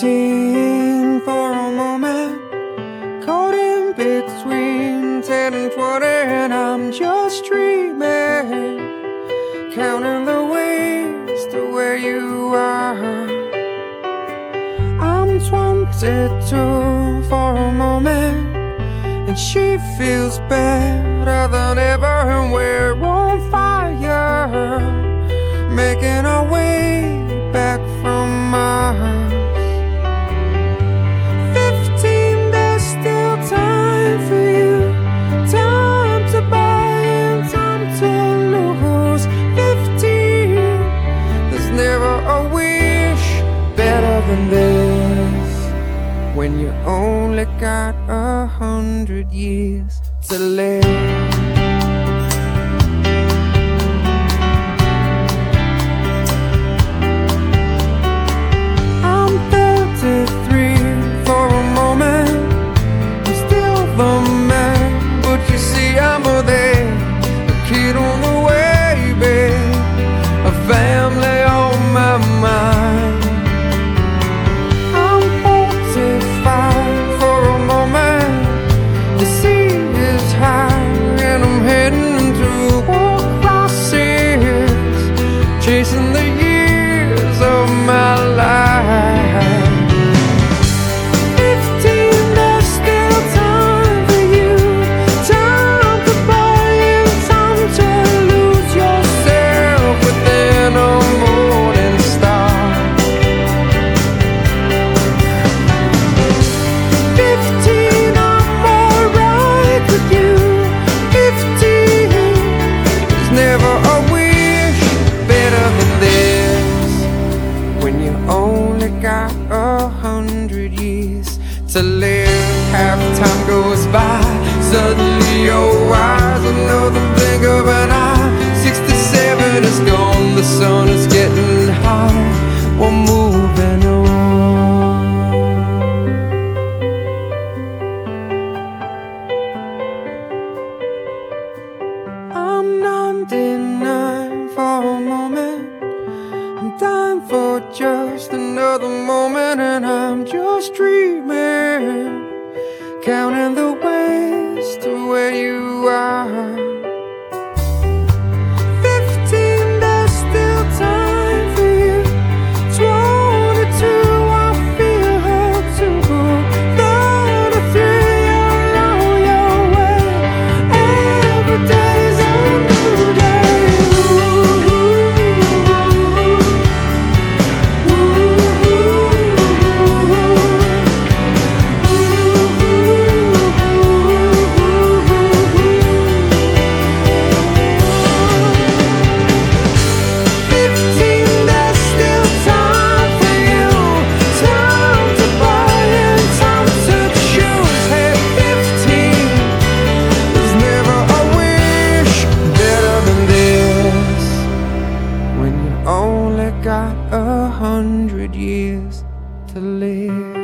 15 for a moment, caught in between 10 and 20, and I'm just dreaming, counting the ways to where you are. I'm 22 for a moment, and she feels better than ever, and we're on fire, making our way back from Mars. 15, there's still time for you, time to buy and time to lose. 15, there's never a wish better than this, when you only got 100 years to live. Family on my mind. I'm 45 for a moment. The sea is high and I'm heading toward crosses, chasing the years of my life. 15, there's still time for you, time to buy and time to lose yourself within a morning star. 15, I'm alright with you. 15, there's never a wish better than this, when you only got 100 years to live. Half time goes by, suddenly you're wise, another blink of an eye. 67 is gone, the sun is getting high, we're moving on. I'm 99 for a moment, I'm dying for just another moment, and I'm just dreaming, counting the ways to where you are. 15, there's still time for you. 22, I feel her too. 33, you're on your way. Every day's a new day. Only got 100 years to live.